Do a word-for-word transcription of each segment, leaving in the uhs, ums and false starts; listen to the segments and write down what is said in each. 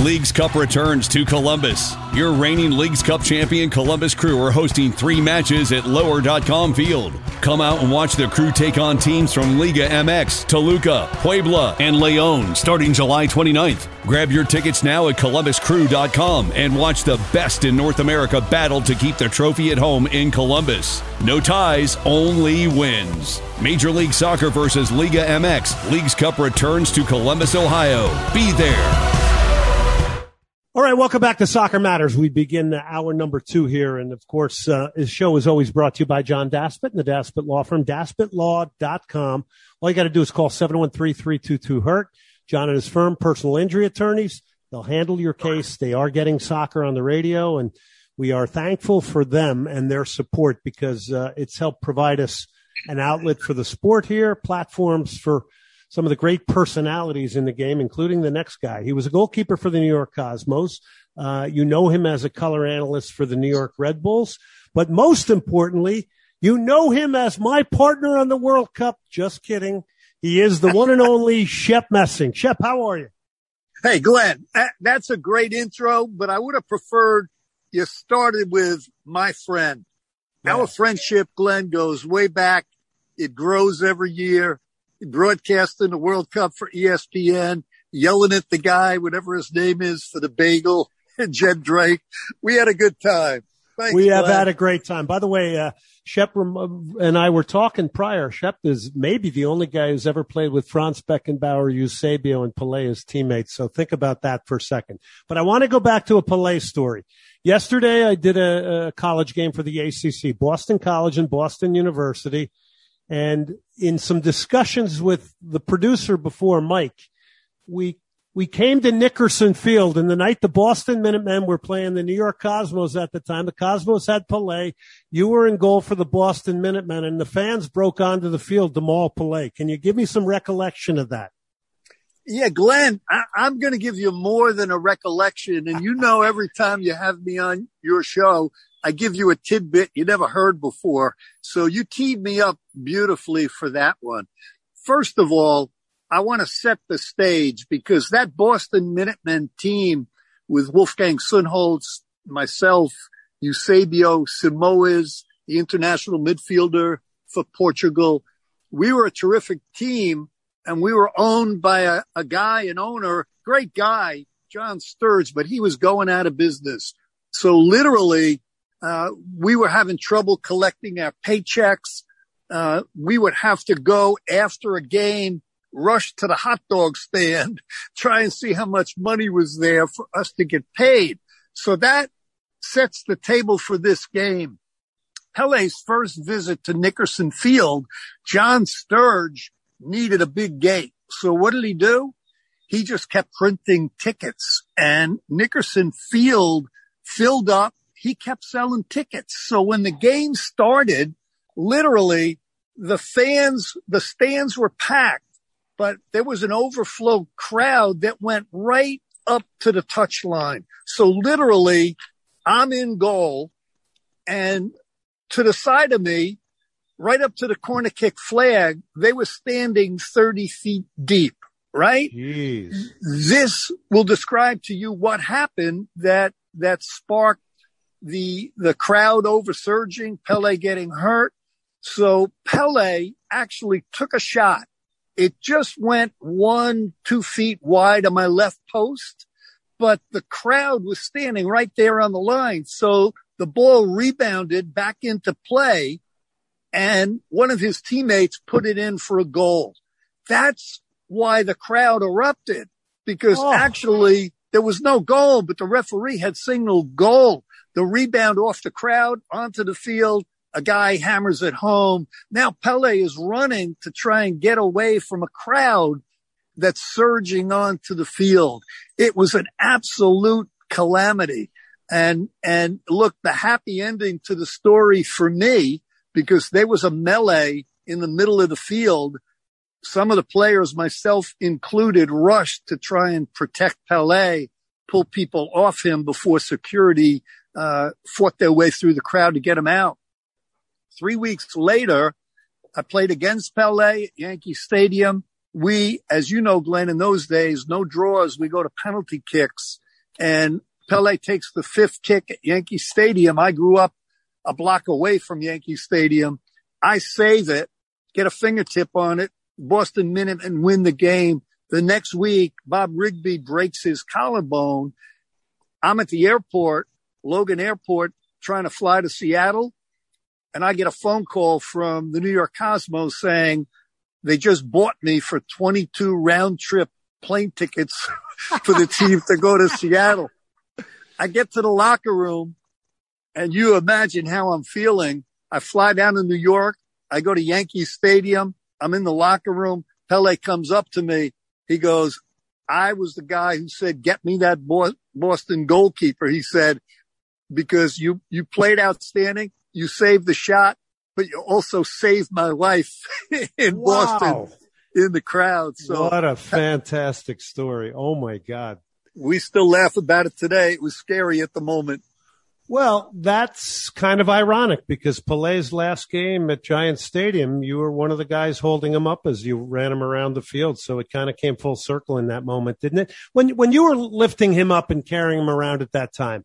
Leagues Cup returns to Columbus. Your reigning Leagues Cup champion Columbus Crew are hosting three matches at lower dot com Field. Come out and watch the Crew take on teams from Liga M X, Toluca, Puebla, and Leon starting July twenty-ninth. Grab your tickets now at columbus crew dot com and watch the best in North America battle to keep the trophy at home in Columbus. No ties, only wins. Major League Soccer versus Liga M X. Leagues Cup returns to Columbus, Ohio. Be there. All right, welcome back to Soccer Matters. We begin hour number two here. And, of course, uh, this show is always brought to you by John Daspit and the Daspit Law Firm, daspit law dot com. All you got to do is call seven one three, three two two, hurt. John and his firm, personal injury attorneys. They'll handle your case. They are getting soccer on the radio, and we are thankful for them and their support because uh, it's helped provide us an outlet for the sport here, platforms for some of the great personalities in the game, including the next guy. He was a goalkeeper for the New York Cosmos. Uh, you know him as a color analyst for the New York Red Bulls. But most importantly, you know him as my partner on the World Cup. Just kidding. He is the one and only Shep Messing. Shep, how are you? Hey, Glenn, that, that's a great intro, but I would have preferred you started with my friend. Yeah. Our friendship, Glenn, goes way back. It grows every year. Broadcasting the World Cup for E S P N, yelling at the guy, whatever his name is, for the bagel, and Jed Drake. We had a good time. Thanks, we have Glenn. had a great time. By the way, uh, Shep and I were talking prior. Shep is maybe the only guy who's ever played with Franz Beckenbauer, Eusebio, and Pelé as teammates. So think about that for a second. But I want to go back to a Pelé story. Yesterday, I did a, a college game for the A C C, Boston College and Boston University. And in some discussions with the producer before, Mike, we we came to Nickerson Field, and the night the Boston Minutemen were playing the New York Cosmos at the time, the Cosmos had Pelé. You were in goal for the Boston Minutemen, and the fans broke onto the field to maul Pelé. Can you give me some recollection of that? Yeah, Glenn, I, I'm going to give you more than a recollection. And you know, every time you have me on your show, I give you a tidbit you never heard before. So you teed me up beautifully for that one. First of all, I want to set the stage because that Boston Minutemen team with Wolfgang Sundholz, myself, Eusebio, Simoes, the international midfielder for Portugal, we were a terrific team. And we were owned by a, a guy, an owner, great guy, John Sturge, but he was going out of business. So literally, uh, we were having trouble collecting our paychecks. Uh, we would have to go after a game, rush to the hot dog stand, try and see how much money was there for us to get paid. So that sets the table for this game. Pelé's first visit to Nickerson Field, John Sturge needed a big gate. So what did he do? He just kept printing tickets, and Nickerson Field filled up. He kept selling tickets. So when the game started, literally the fans, the stands were packed, but there was an overflow crowd that went right up to the touchline. So literally I'm in goal, and to the side of me, right up to the corner kick flag, they were standing thirty feet deep, right? Jeez. This will describe to you what happened that, that sparked the, the crowd oversurging, Pelé getting hurt. So Pelé actually took a shot. It just went one, two feet wide on my left post, but the crowd was standing right there on the line. So the ball rebounded back into play, and one of his teammates put it in for a goal. That's why the crowd erupted, because oh. actually there was no goal, but the referee had signaled goal. The rebound off the crowd onto the field, a guy hammers it home. Now Pelé is running to try and get away from a crowd that's surging onto the field. It was an absolute calamity. And, and look, the happy ending to the story for me, because there was a melee in the middle of the field. Some of the players, myself included, rushed to try and protect Pelé, pull people off him before security uh fought their way through the crowd to get him out. Three weeks later, I played against Pelé at Yankee Stadium. We, as you know, Glenn, in those days, no draws. We go to penalty kicks. and Pele takes the fifth kick at Yankee Stadium. I grew up a block away from Yankee Stadium. I save it, get a fingertip on it. Boston Minutemen win the game. The next week, Bob Rigby breaks his collarbone. I'm at the airport, Logan Airport, trying to fly to Seattle. And I get a phone call from the New York Cosmos saying they just bought me for twenty-two round trip plane tickets for the team to go to Seattle. I get to the locker room and you imagine how I'm feeling. I fly down to New York. I go to Yankee Stadium. I'm in the locker room. Pele comes up to me. He goes, I was the guy who said, get me that Boston goalkeeper. He said, because you, you played outstanding. You saved the shot, but you also saved my life in Wow. Boston in the crowd. So what a fantastic story. Oh my God. We still laugh about it today. It was scary at the moment. Well, that's kind of ironic because Pele's last game at Giant Stadium, you were one of the guys holding him up as you ran him around the field. So it kind of came full circle in that moment, didn't it? When, when you were lifting him up and carrying him around at that time,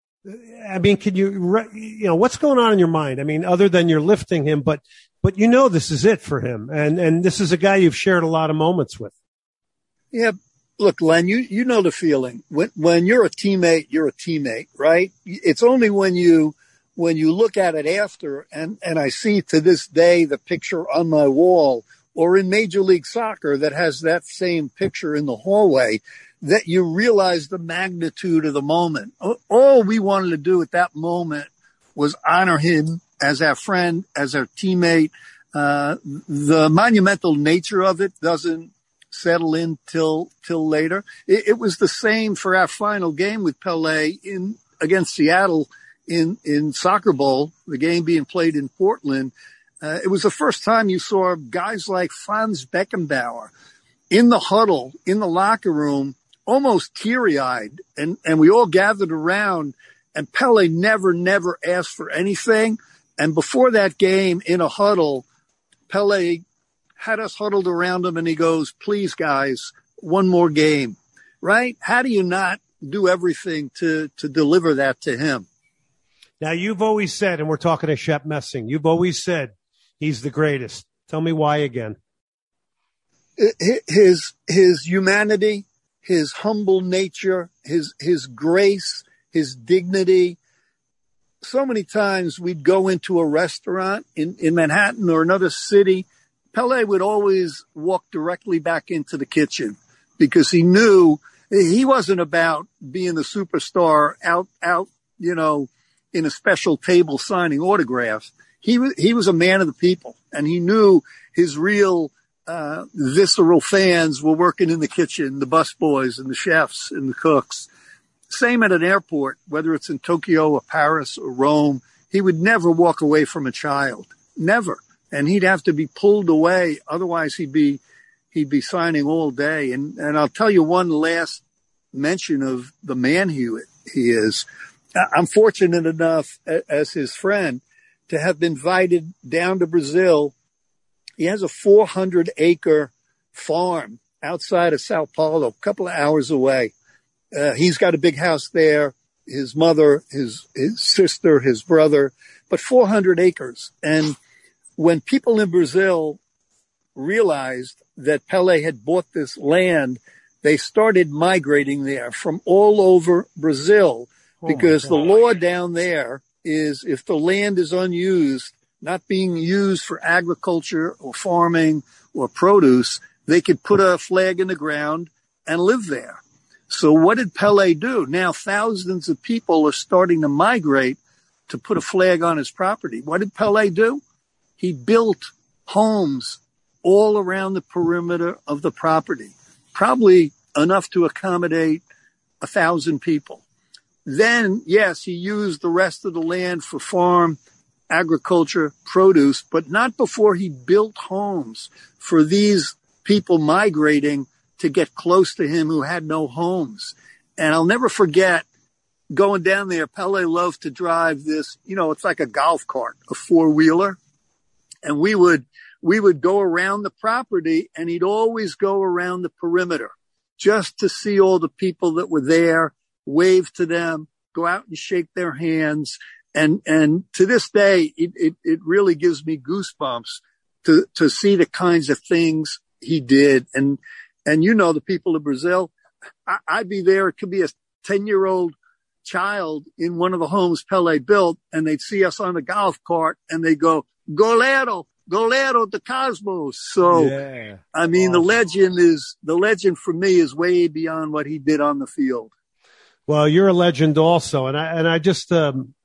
I mean, can you, you know, what's going on in your mind? I mean, other than you're lifting him, but, but you know, this is it for him. And, and this is a guy you've shared a lot of moments with. Yeah. Look, Len, you, you know the feeling. When, when you're a teammate, you're a teammate, right? It's only when you, when you look at it after, and, and I see to this day the picture on my wall or in Major League Soccer that has that same picture in the hallway, that you realize the magnitude of the moment. All we wanted to do at that moment was honor him as our friend, as our teammate. Uh, the monumental nature of it doesn't settle in till, till later. It, it was the same for our final game with Pele in against Seattle in, in Soccer Bowl, the game being played in Portland. Uh, it was the first time you saw guys like Franz Beckenbauer in the huddle, in the locker room, almost teary-eyed, and, and we all gathered around, and Pele never, never asked for anything. And before that game in a huddle, Pele had us huddled around him, and he goes, please, guys, one more game, right? How do you not do everything to, to deliver that to him? Now, you've always said, and we're talking to Shep Messing, you've always said he's the greatest. Tell me why again. His, his humanity, his humble nature, his, his grace, his dignity. So many times we'd go into a restaurant in, in Manhattan or another city. Pele would always walk directly back into the kitchen because he knew he wasn't about being the superstar out, out, you know, in a special table signing autographs. He was, he was a man of the people, and he knew his real Uh, visceral fans were working in the kitchen, the busboys and the chefs and the cooks. Same at an airport, whether it's in Tokyo or Paris or Rome. He would never walk away from a child. Never. And he'd have to be pulled away. Otherwise he'd be, he'd be signing all day. And, and I'll tell you one last mention of the man he, he is. I'm fortunate enough as his friend to have been invited down to Brazil. He has a four hundred acre farm outside of Sao Paulo, a couple of hours away. Uh, he's got a big house there, his mother, his, his sister, his brother, but four hundred acres. And when people in Brazil realized that Pele had bought this land, they started migrating there from all over Brazil oh because the law down there is if the land is unused, not being used for agriculture or farming or produce, they could put a flag in the ground and live there. So what did Pele do? Now thousands of people are starting to migrate to put a flag on his property. What did Pele do? He built homes all around the perimeter of the property, probably enough to accommodate a thousand people. Then, yes, he used the rest of the land for farm, agriculture, produce, but not before he built homes for these people migrating to get close to him who had no homes. And I'll never forget going down there. Pele loved to drive this, you know, it's like a golf cart, a four-wheeler. And we would, we would go around the property, and he'd always go around the perimeter just to see all the people that were there wave to them, go out and shake their hands. And, and to this day, it, it, it really gives me goosebumps to, to see the kinds of things he did. And, and you know, the people of Brazil, I, I'd be there. It could be a ten year old child in one of the homes Pele built, and they'd see us on the golf cart and they go, Goleiro, Goleiro de Cosmos. So, yeah, I mean, awesome. the legend is, the legend for me is way beyond what he did on the field. Well, you're a legend also. And I, and I just, um,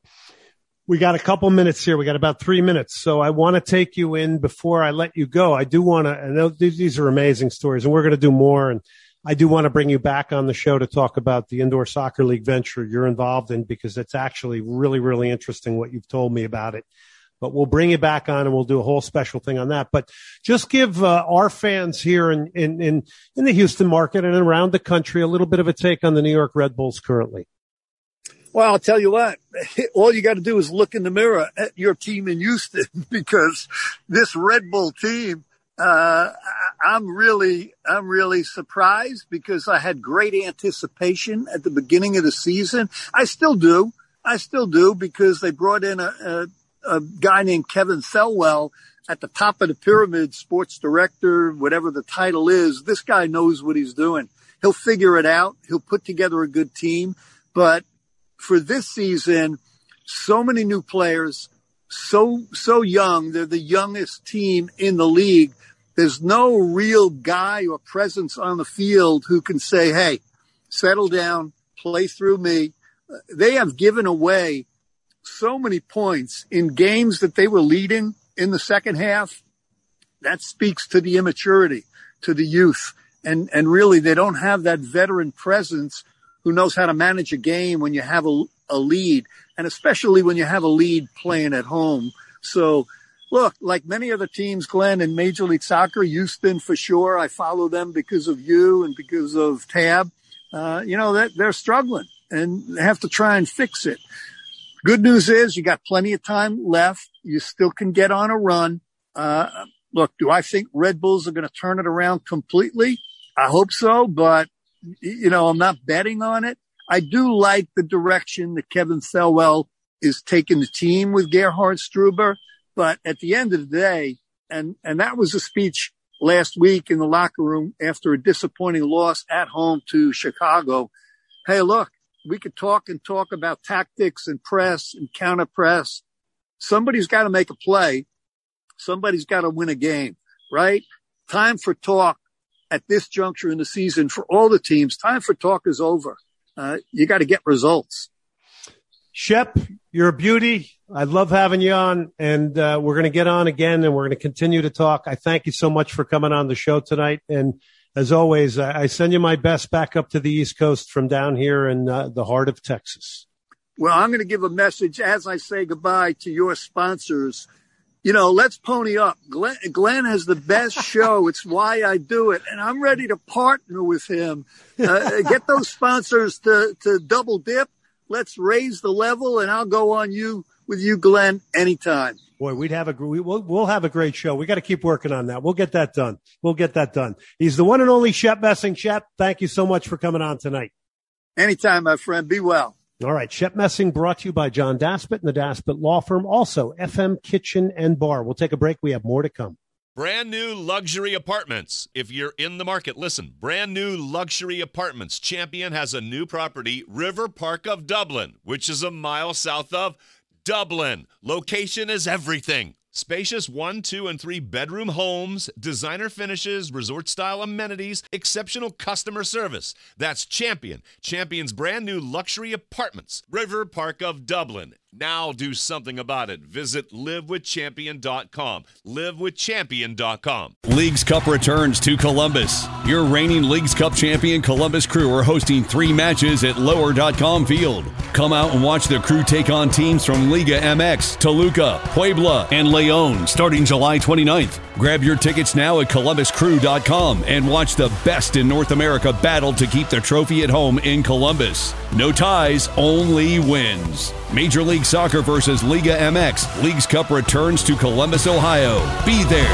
we got a couple minutes here. We got about three minutes. So I want to take you in before I let you go. I do want to, and these are amazing stories, and we're going to do more. And I do want to bring you back on the show to talk about the Indoor Soccer League venture you're involved in, because it's actually really, really interesting what you've told me about it. But we'll bring you back on and we'll do a whole special thing on that. But just give uh, our fans here in, in, in, in the Houston market and around the country a little bit of a take on the New York Red Bulls currently. Well, I'll tell you what, all you got to do is look in the mirror at your team in Houston, because this Red Bull team, uh, I'm really, I'm really surprised, because I had great anticipation at the beginning of the season. I still do. I still do, because they brought in a, a a guy named Kevin Thelwell at the top of the pyramid, sports director, whatever the title is. This guy knows what he's doing. He'll figure it out. He'll put together a good team. But for this season, so many new players, so, so young. They're the youngest team in the league. There's no real guy or presence on the field who can say, hey, settle down, play through me. They have given away so many points in games that they were leading in the second half. That speaks to the immaturity, to the youth. And, and really, they don't have that veteran presence who knows how to manage a game when you have a, a lead, and especially when you have a lead playing at home. So look, like many other teams, Glenn, in Major League Soccer, Houston for sure, I follow them because of you and because of Tab. Uh, you know, that they're struggling and they have to try and fix it. Good news is you got plenty of time left. You still can get on a run. Uh, look, do I think Red Bulls are going to turn it around completely? I hope so, but, you know, I'm not betting on it. I do like the direction that Kevin Thelwell is taking the team with Gerhard Struber. But at the end of the day, and, and that was a speech last week in the locker room after a disappointing loss at home to Chicago. Hey, look, we could talk and talk about tactics and press and counter press. Somebody's got to make a play. Somebody's got to win a game, right? Time for talk at this juncture in the season for all the teams. Time for talk is over. Uh, you got to get results. Shep, you're a beauty. I love having you on, and uh, we're going to get on again, and we're going to continue to talk. I thank you so much for coming on the show tonight. And as always, I send you my best back up to the East Coast from down here in uh, the heart of Texas. Well, I'm going to give a message as I say goodbye to your sponsors. You know, let's pony up. Glenn, Glenn has the best show. It's why I do it. And I'm ready to partner with him. Uh, get those sponsors to, to double dip. Let's raise the level, and I'll go on you with you, Glenn, anytime. Boy, we'd have a we, we'll, we'll have a great show. We got to keep working on that. We'll get that done. We'll get that done. He's the one and only Shep Messing. Shep, thank you so much for coming on tonight. Anytime, my friend. Be well. All right. Shep Messing brought to you by John Daspit and the Daspit Law Firm. Also, F M Kitchen and Bar. We'll take a break. We have more to come. Brand new luxury apartments. If you're in the market, listen. Brand new luxury apartments. Champion has a new property, River Park of Dublin, which is a mile south of Dublin. Location is everything. Spacious one, two, and three bedroom homes, designer finishes, resort-style amenities, exceptional customer service. That's Champion. Champion's brand new luxury apartments. River Park of Dublin. Now do something about it. Visit live with champion dot com. live with champion dot com. Leagues Cup returns to Columbus. Your reigning Leagues Cup champion Columbus Crew are hosting three matches at lower dot com field. Come out and watch the Crew take on teams from Liga M X, Toluca, Puebla, and Leon starting July twenty-ninth. Grab your tickets now at columbus crew dot com and watch the best in North America battle to keep the trophy at home in Columbus. No ties, only wins. Major League Soccer versus Liga M X. Leagues Cup returns to Columbus, Ohio. Be there.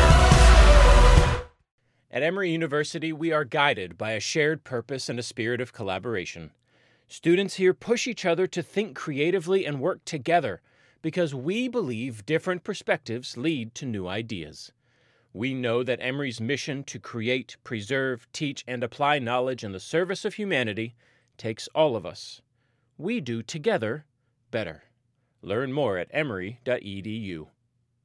At Emory University, we are guided by a shared purpose and a spirit of collaboration. Students here push each other to think creatively and work together because we believe different perspectives lead to new ideas. We know that Emory's mission to create, preserve, teach, and apply knowledge in the service of humanity takes all of us. We do together better. Learn more at emory dot e d u.